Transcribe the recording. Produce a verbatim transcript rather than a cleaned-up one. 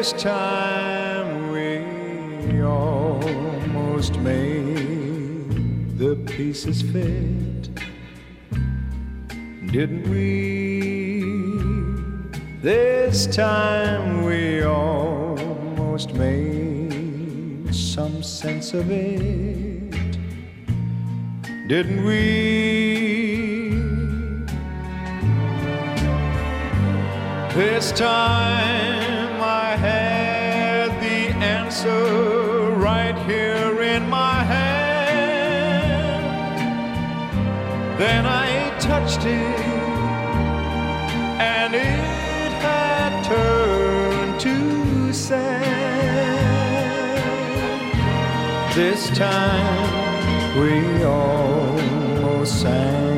This time we almost made the pieces fit, didn't we? This time we almost made some sense of it, didn't we? This time I had the answer right here in my hand. Then I touched it and it had turned to sand. This time we almost sang